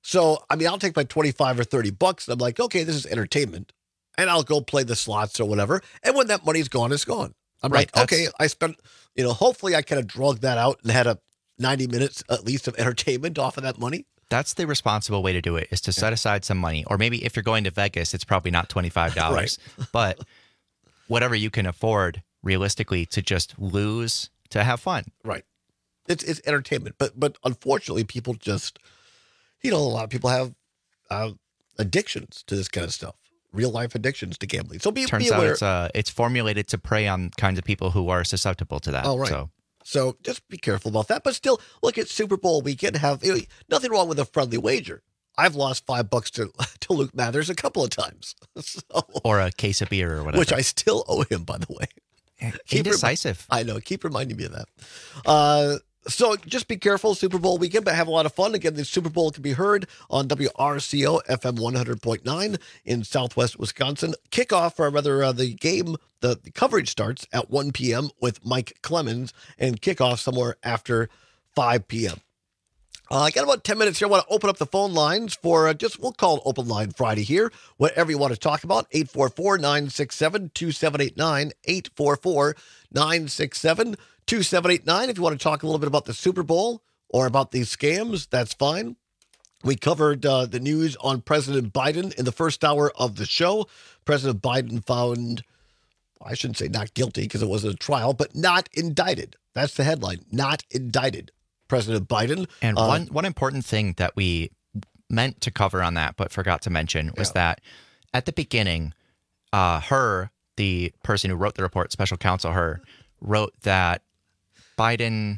So, I mean, I'll take my 25 or 30 bucks and I'm like, okay, this is entertainment. And I'll go play the slots or whatever. And when that money's gone, it's gone. I'm Right, like, okay, I spent, hopefully I kind of drug that out and had a 90 minutes at least of entertainment off of that money. That's the responsible way to do it, is to set aside some money. Or maybe if you're going to Vegas, it's probably not $25. Right. But whatever you can afford realistically to just lose to have fun. Right. It's entertainment. But unfortunately, people just, a lot of people have addictions to this kind of stuff. Real life addictions to gambling. So be aware. Out it's formulated to prey on kinds of people who are susceptible to that. Oh, right. So just be careful about that. But still, look at Super Bowl weekend. Have nothing wrong with a friendly wager. I've lost $5 to Luke Mathers a couple of times. Or a case of beer or whatever. Which I still owe him, by the way. Indecisive. I know. Keep reminding me of that. So just be careful, Super Bowl weekend, but have a lot of fun. Again, the Super Bowl can be heard on WRCO FM 100.9 in Southwest Wisconsin. Kickoff, or rather the game, the coverage starts at 1 p.m. with Mike Clemens, and kickoff somewhere after 5 p.m. I got about 10 minutes here. I want to open up the phone lines for we'll call it Open Line Friday here. Whatever you want to talk about, 844-967-2789, 844-967-2789. If you want to talk a little bit about the Super Bowl or about these scams, that's fine. We covered the news on President Biden in the first hour of the show. President Biden found, I shouldn't say not guilty because it wasn't a trial, but not indicted. That's the headline, not indicted. President Biden. And one important thing that we meant to cover on that but forgot to mention was that at the beginning, the person who wrote the report, special counsel wrote that Biden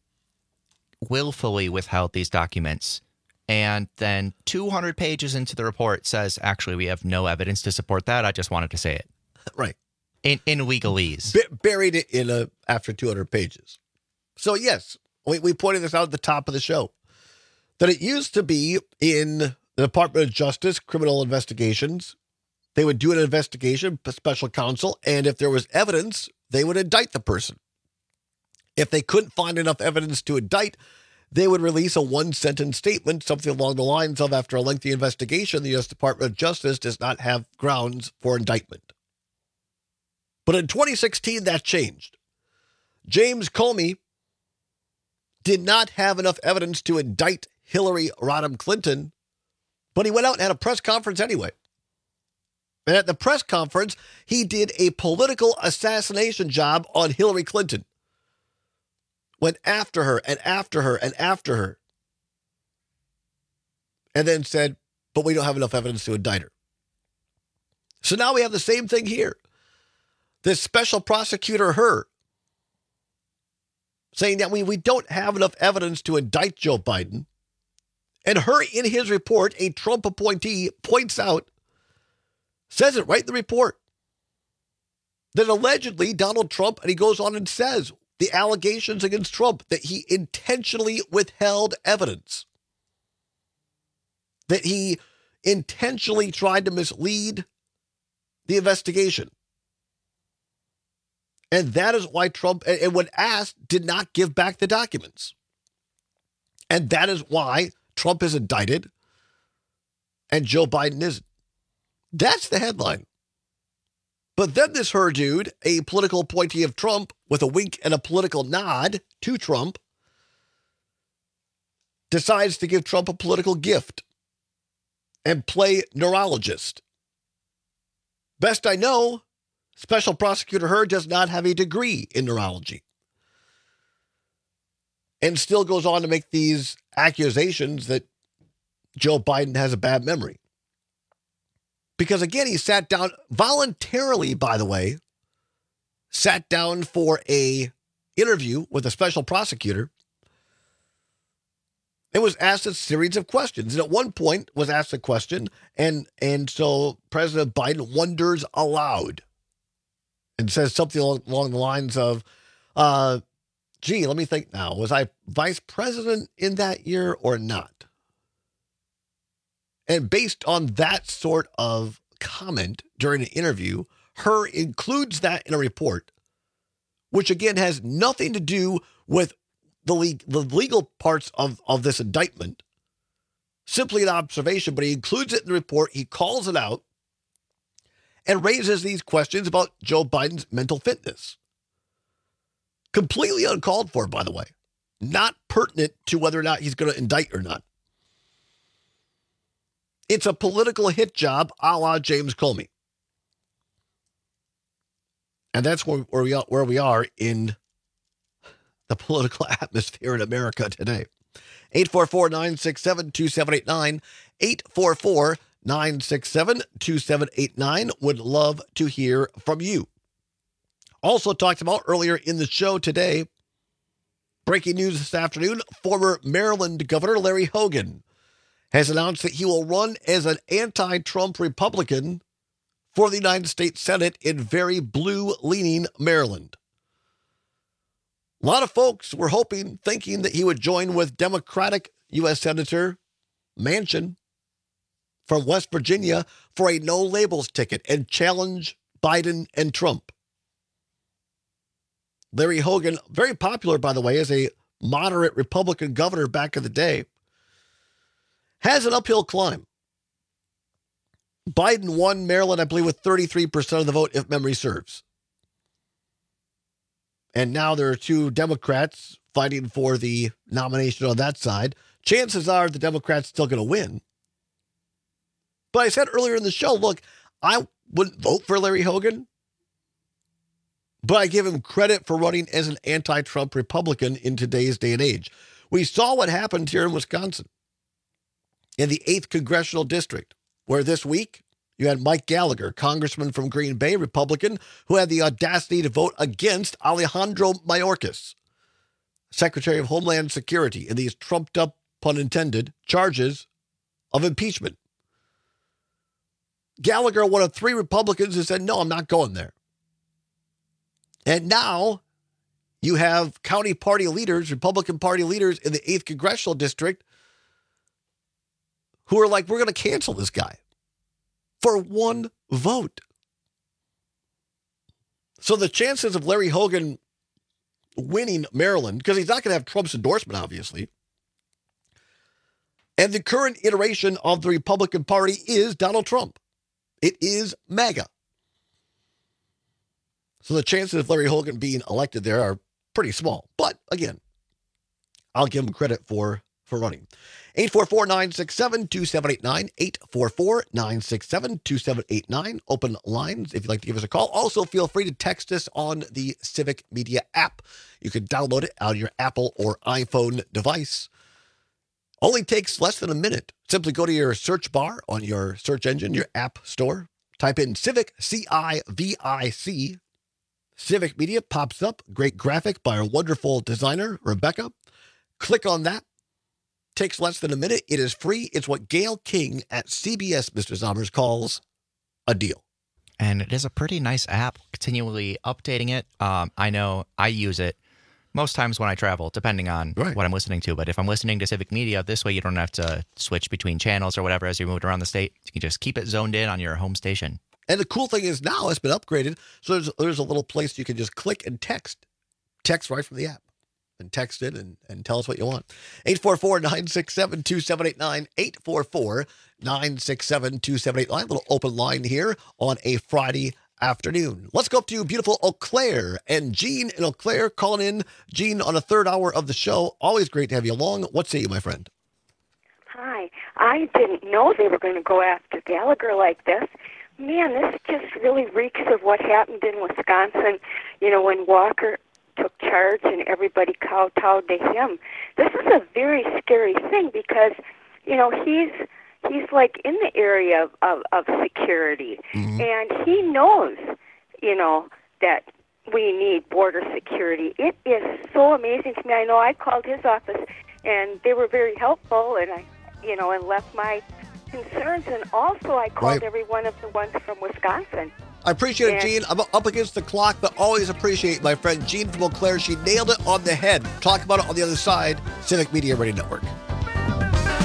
willfully withheld these documents. And then 200 pages into the report says, actually, we have no evidence to support that. I just wanted to say it. Right. In legalese. Buried it in after 200 pages. So, yes. We pointed this out at the top of the show, that it used to be in the Department of Justice, criminal investigations. They would do an investigation, special counsel, and if there was evidence, they would indict the person. If they couldn't find enough evidence to indict, they would release a one-sentence statement, something along the lines of, after a lengthy investigation, the U.S. Department of Justice does not have grounds for indictment. But in 2016, that changed. James Comey did not have enough evidence to indict Hillary Rodham Clinton, but he went out and had a press conference anyway. And at the press conference, he did a political assassination job on Hillary Clinton. Went after her and after her and after her. And then said, but we don't have enough evidence to indict her. So now we have the same thing here. This special prosecutor, saying that we don't have enough evidence to indict Joe Biden. And in his report, a Trump appointee points out, says it right in the report, that allegedly Donald Trump, and he goes on and says, the allegations against Trump, that he intentionally withheld evidence, that he intentionally tried to mislead the investigation. And that is why Trump, and when asked, did not give back the documents. And that is why Trump is indicted and Joe Biden isn't. That's the headline. But then this dude, a political appointee of Trump with a wink and a political nod to Trump, decides to give Trump a political gift and play neurologist. Best I know, Special Prosecutor does not have a degree in neurology. And still goes on to make these accusations that Joe Biden has a bad memory. Because again, he sat down voluntarily, by the way, sat down for a interview with a special prosecutor and was asked a series of questions. And at one point was asked a question, and so President Biden wonders aloud and says something along the lines of, gee, let me think now. Was I vice president in that year or not? And based on that sort of comment during an interview, includes that in a report, which again has nothing to do with the legal parts of this indictment. simply an observation, but he includes it in the report. He calls it out and raises these questions about Joe Biden's mental fitness. Completely uncalled for, by the way. Not pertinent to whether or not he's going to indict or not. It's a political hit job a la James Comey. And that's where we are in the political atmosphere in America today. 844-967-2789. 844-967-2789. Would love to hear from you. Also talked about earlier in the show today, breaking news this afternoon, former Maryland Governor Larry Hogan has announced that he will run as an anti-Trump Republican for the United States Senate in very blue-leaning Maryland. A lot of folks were thinking that he would join with Democratic U.S. Senator Manchin from West Virginia for a no-labels ticket and challenge Biden and Trump. Larry Hogan, very popular, by the way, as a moderate Republican governor back in the day, has an uphill climb. Biden won Maryland, I believe, with 33% of the vote, if memory serves. And now there are two Democrats fighting for the nomination on that side. Chances are the Democrats still going to win. But I said earlier in the show, look, I wouldn't vote for Larry Hogan, but I give him credit for running as an anti-Trump Republican in today's day and age. We saw what happened here in Wisconsin, in the 8th Congressional District, where this week you had Mike Gallagher, congressman from Green Bay, Republican, who had the audacity to vote against Alejandro Mayorkas, Secretary of Homeland Security, in these trumped-up, pun intended, charges of impeachment. Gallagher, one of 3 Republicans who said, no, I'm not going there. And now you have county party leaders, Republican Party leaders in the 8th Congressional District who are like, we're going to cancel this guy for one vote. So the chances of Larry Hogan winning Maryland, because he's not going to have Trump's endorsement, obviously, and the current iteration of the Republican Party is Donald Trump. It is MAGA. So the chances of Larry Hogan being elected there are pretty small. But again, I'll give him credit for running. 844-967-2789. 844-967-2789. Open lines if you'd like to give us a call. Also, feel free to text us on the Civic Media app. You can download it out of your Apple or iPhone device. Only takes less than a minute. Simply go to your search bar on your search engine, your app store. Type in Civic, C-I-V-I-C. Civic Media pops up. Great graphic by our wonderful designer, Rebecca. Click on that. Takes less than a minute. It is free. It's what Gail King at CBS, Mr. Zommers, calls a deal. And it is a pretty nice app, continually updating it. I know I use it most times when I travel, depending on what I'm listening to. But if I'm listening to Civic Media, this way you don't have to switch between channels or whatever as you're moving around the state. You can just keep it zoned in on your home station. And the cool thing is now it's been upgraded, so there's a little place you can just click and text right from the app, and text it and tell us what you want. 844-967-2789, 844-967-2789, little open line here on a Friday afternoon. Let's go up to beautiful Eau Claire and Gene in Eau Claire calling in. Gene on a third hour of the show. Always great to have you along. What say you, my friend? Hi. I didn't know they were going to go after Gallagher like this. Man, this just really reeks of what happened in Wisconsin, when Walker took charge and everybody kowtowed to him. This is a very scary thing because, he's like in the area of security, and he knows, that we need border security. It is so amazing to me. I know I called his office, and they were very helpful, and I, and left my concerns, and also I called every one of the ones from Wisconsin. I appreciate it, Gene. I'm up against the clock, but always appreciate my friend Gene from Eau Claire. She nailed it on the head. Talk about it on the other side. Civic Media Radio Network.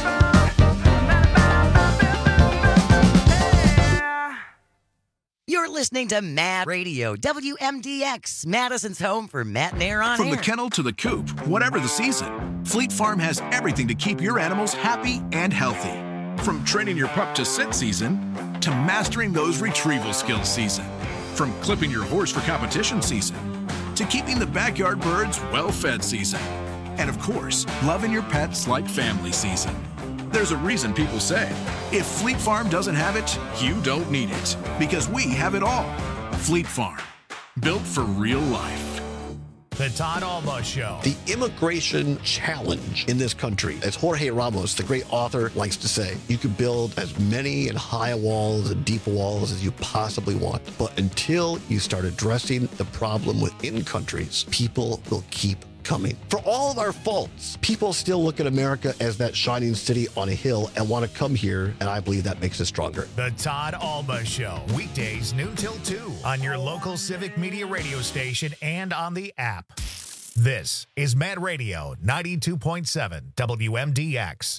You're listening to Mad Radio, WMDX, Madison's home for Matt and Air on From air. the kennel to the coop, whatever the season, Fleet Farm has everything to keep your animals happy and healthy. From training your pup to sit season, to mastering those retrieval skills season. From clipping your horse for competition season, to keeping the backyard birds well-fed season. And of course, loving your pets like family season. There's a reason people say, if Fleet Farm doesn't have it, you don't need it. Because we have it all. Fleet Farm. Built for real life. The Todd Alba Show. The immigration challenge in this country, as Jorge Ramos, the great author, likes to say, you can build as many and high walls and deep walls as you possibly want. But until you start addressing the problem within countries, people will keep coming. For all of our faults, people still look at America as that shining city on a hill and want to come here, and I believe that makes us stronger. The Todd Alba Show, weekdays noon till 2 on your local Civic Media radio station and on the app. This is Mad Radio 92.7 WMDX.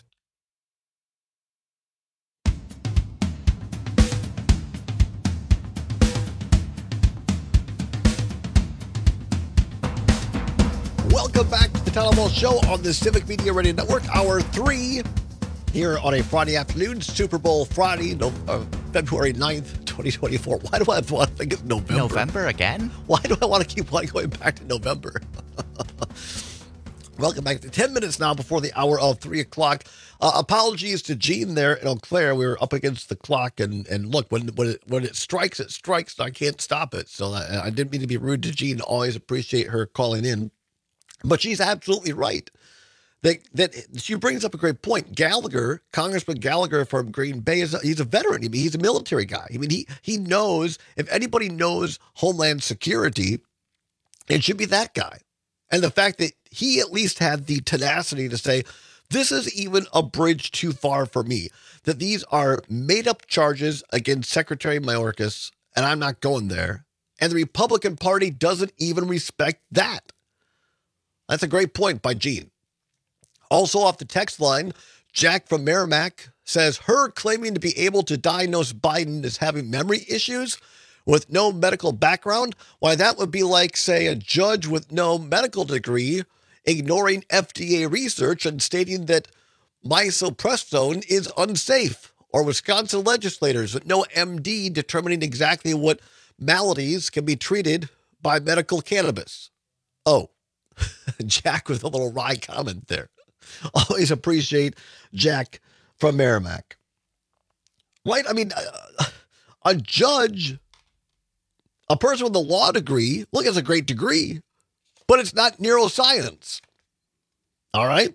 Welcome back to the Todd Alba Show on the Civic Media Radio Network, Hour 3, here on a Friday afternoon, Super Bowl Friday, February 9th, 2024. Why do I want to think it's November? November again? Why do I want to keep on going back to November? Welcome back to 10 minutes now before the hour of 3 o'clock. Apologies to Gene there in Eau Claire. We were up against the clock, and look, when it strikes, it strikes. I can't stop it. So I didn't mean to be rude to Gene. Always appreciate her calling in. But she's absolutely right. That she brings up a great point. Gallagher, Congressman Gallagher from Green Bay, he's a veteran. I mean, he's a military guy. I mean, he knows, if anybody knows Homeland Security, it should be that guy. And the fact that he at least had the tenacity to say, this is even a bridge too far for me, that these are made-up charges against Secretary Mayorkas, and I'm not going there. And the Republican Party doesn't even respect that. That's a great point by Gene. Also off the text line, Jack from Merrimack says her claiming to be able to diagnose Biden as having memory issues with no medical background, why that would be like, say, a judge with no medical degree ignoring FDA research and stating that misoprostone is unsafe, or Wisconsin legislators with no MD determining exactly what maladies can be treated by medical cannabis. Oh. Jack with a little wry comment there. Always appreciate Jack from Merrimack. Right? I mean, a judge, a person with a law degree, look, it's a great degree, but it's not neuroscience. All right?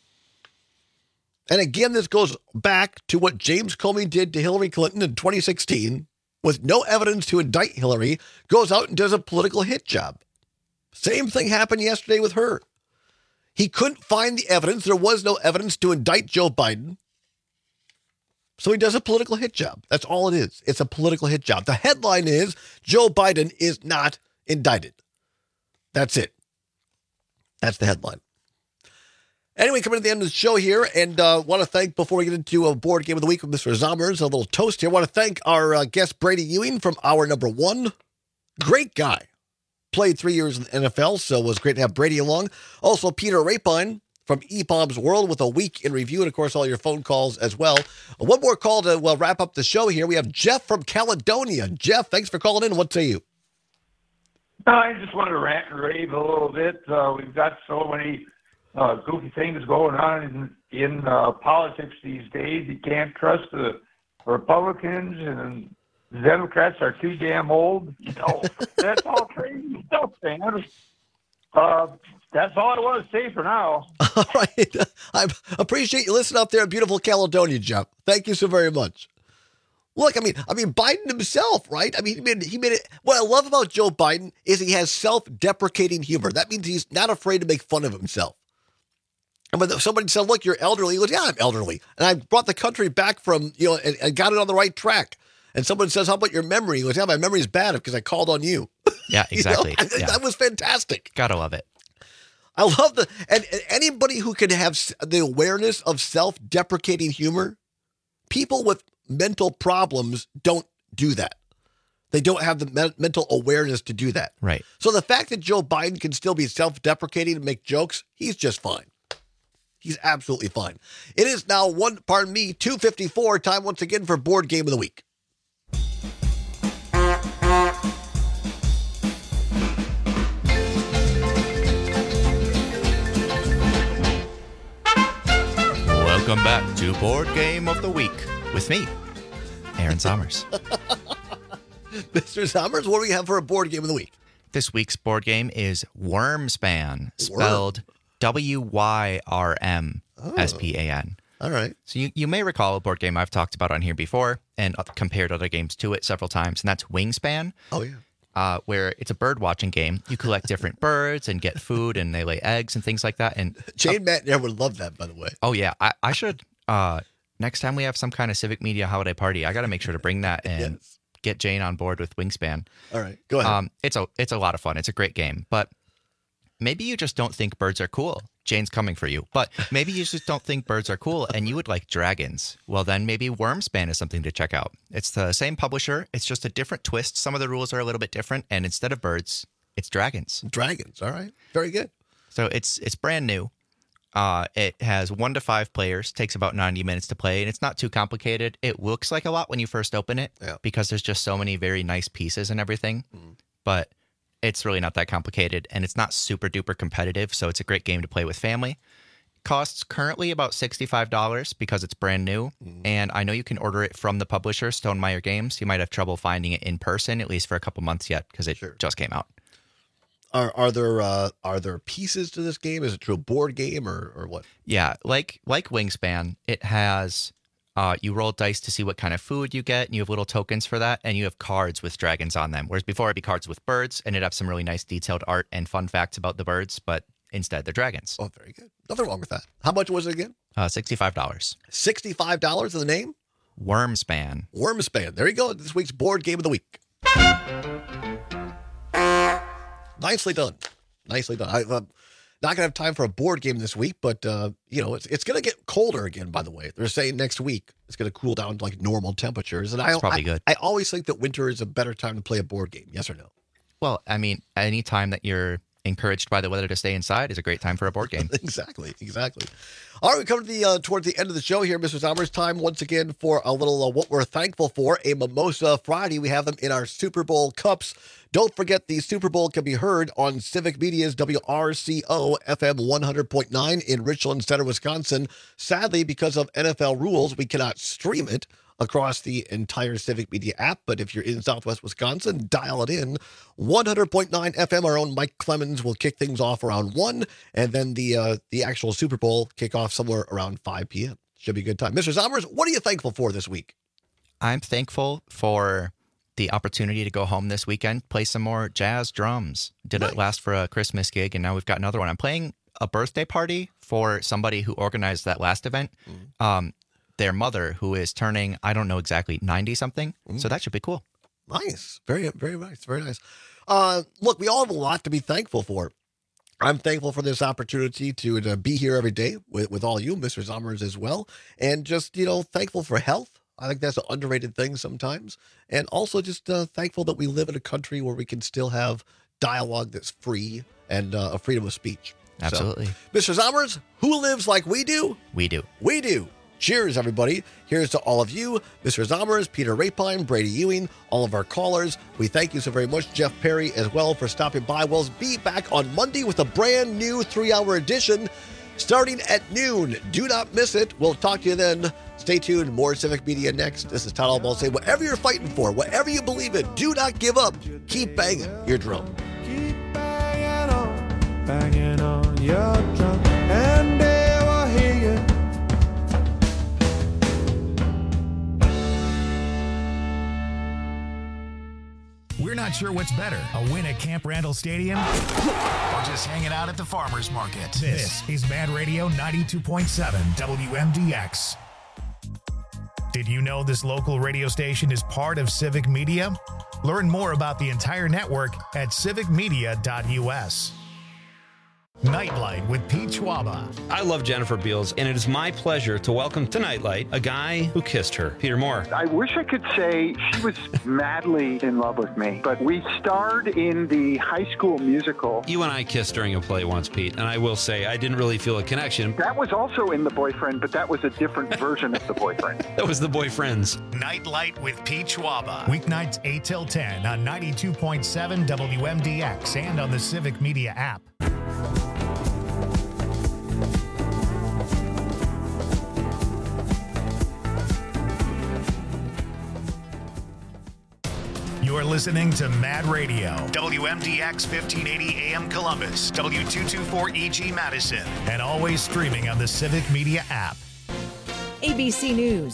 And again, this goes back to what James Comey did to Hillary Clinton in 2016, with no evidence to indict Hillary, goes out and does a political hit job. Same thing happened yesterday with her. He couldn't find the evidence. There was no evidence to indict Joe Biden. So he does a political hit job. That's all it is. It's a political hit job. The headline is Joe Biden is not indicted. That's it. That's the headline. Anyway, coming to the end of the show here, and want to thank, before we get into a board game of the week with Mr. Zommers, a little toast here, I want to thank our guest Brady Ewing from hour number 1. Great guy. Played 3 years in the NFL, so it was great to have Brady along. Also, Peter Rapine from EPOM's World with a week in review, and, of course, all your phone calls as well. One more call to wrap up the show here. We have Jeff from Caledonia. Jeff, thanks for calling in. What say you? I just wanted to rant and rave a little bit. We've got so many goofy things going on in politics these days. You can't trust the Republicans, and the Democrats are too damn old. You know, that's all crazy stuff, man. That's all I want to say for now. All right. I appreciate you listening up there in beautiful Caledonia, Jeff. Thank you so very much. Look, I mean, Biden himself, right? I mean, he made it. What I love about Joe Biden is he has self-deprecating humor. That means he's not afraid to make fun of himself. And when somebody said, look, you're elderly, he goes, yeah, I'm elderly. And I brought the country back from, and got it on the right track. And someone says, how about your memory? He goes, yeah, my memory is bad because I called on you. Yeah, exactly. Yeah. That was fantastic. Gotta love it. I love and anybody who can have the awareness of self-deprecating humor, people with mental problems don't do that. They don't have the mental awareness to do that. Right. So the fact that Joe Biden can still be self-deprecating and make jokes, he's just fine. He's absolutely fine. It is now 2:54. Time once again for Board Game of the Week. Welcome back to Board Game of the Week with me, Aaron Sommers. Mr. Sommers, what do we have for a Board Game of the Week? This week's board game is Wyrmspan, spelled WYRMSPAN. All right. So you may recall a board game I've talked about on here before and compared other games to it several times, and that's Wingspan. Oh, yeah. Where it's a bird watching game. You collect different birds and get food, and they lay eggs and things like that. And Jane Matner would love that, by the way. Oh, yeah. I should, next time we have some kind of Civic Media holiday party, I got to make sure to bring that and get Jane on board with Wingspan. All right, go ahead. It's a lot of fun. It's a great game, but maybe you just don't think birds are cool. Jane's coming for you. But maybe you just don't think birds are cool and you would like dragons. Well, then maybe Wyrmspan is something to check out. It's the same publisher. It's just a different twist. Some of the rules are a little bit different. And instead of birds, it's dragons. Dragons. All right. Very good. So it's brand new. It has 1 to 5 players, takes about 90 minutes to play, and it's not too complicated. It looks like a lot when you first open it because there's just so many very nice pieces and everything. But it's really not that complicated, and it's not super duper competitive, so it's a great game to play with family. Costs currently about $65 because it's brand new, and I know you can order it from the publisher, Stonemaier Games. You might have trouble finding it in person, at least for a couple months yet, because it just came out. Are there pieces to this game? Is it a true board game or what? Yeah, like Wingspan, it has you roll dice to see what kind of food you get, and you have little tokens for that, and you have cards with dragons on them. Whereas before it'd be cards with birds, and it'd have some really nice detailed art and fun facts about the birds, but instead they're dragons. Oh, very good. Nothing wrong with that. How much was it again? $65. $65 in the name? Wyrmspan. Wyrmspan. There you go. This week's Board Game of the Week. Nicely done. Nicely done. I'm not going to have time for a board game this week, but, it's going to get colder again, by the way. They're saying next week it's going to cool down to like normal temperatures. And That's probably good. I always think that winter is a better time to play a board game. Yes or no? Well, I mean, any time that you're encouraged by the weather to stay inside is a great time for a board game. Exactly. All right, we come to towards the end of the show here, Mr. Sommers. Time once again for a little what we're thankful for, a Mimosa Friday. We have them in our Super Bowl cups. Don't forget the Super Bowl can be heard on Civic Media's WRCO FM 100.9 in Richland Center, Wisconsin. Sadly, because of NFL rules, we cannot stream it across the entire Civic Media app, but if you're in Southwest Wisconsin, dial it in. 100.9 FM, our own Mike Clemens will kick things off around 1, and then the actual Super Bowl kick off somewhere around 5 p.m. Should be a good time. Mr. Sommers, what are you thankful for this week? I'm thankful for the opportunity to go home this weekend, play some more jazz drums. Did it last for a Christmas gig, and now we've got another one. I'm playing a birthday party for somebody who organized that last event. Their mother, who is turning, I don't know exactly, 90-something. So that should be cool. Nice. Very, very nice. Very nice. Look, we all have a lot to be thankful for. I'm thankful for this opportunity to be here every day with all you, Mr. Sommers, as well. And just, thankful for health. I think that's an underrated thing sometimes. And also just thankful that we live in a country where we can still have dialogue that's free and a freedom of speech. Absolutely. So, Mr. Sommers, who lives like we do? We do. We do. Cheers, everybody. Here's to all of you, Mr. Sommers, Peter Rapine, Brady Ewing, all of our callers. We thank you so very much, Jeff Perry, as well, for stopping by. We'll be back on Monday with a brand new 3-hour edition starting at noon. Do not miss it. We'll talk to you then. Stay tuned. More Civic Media next. This is Todd Albaugh saying, whatever you're fighting for, whatever you believe in, do not give up. Keep banging your drum. Keep banging on your drum, and they will hear you. We're not sure what's better, a win at Camp Randall Stadium or just hanging out at the farmer's market. This is Mad Radio 92.7 WMDX. Did you know this local radio station is part of Civic Media? Learn more about the entire network at civicmedia.us. Nightlight with Pete Schwaba. I love Jennifer Beals, and it is my pleasure to welcome to Nightlight a guy who kissed her, Peter Moore. I wish I could say she was madly in love with me, but we starred in the High School Musical. You and I kissed during a play once, Pete, and I will say I didn't really feel a connection. That was also in The Boyfriend, but that was a different version of The Boyfriend. That was The Boyfriends. Nightlight with Pete Schwaba. Weeknights 8 till 10 on 92.7 WMDX and on the Civic Media app. You're listening to Mad Radio, WMDX 1580 AM Columbus, W224EG Madison, and always streaming on the Civic Media app. ABC News.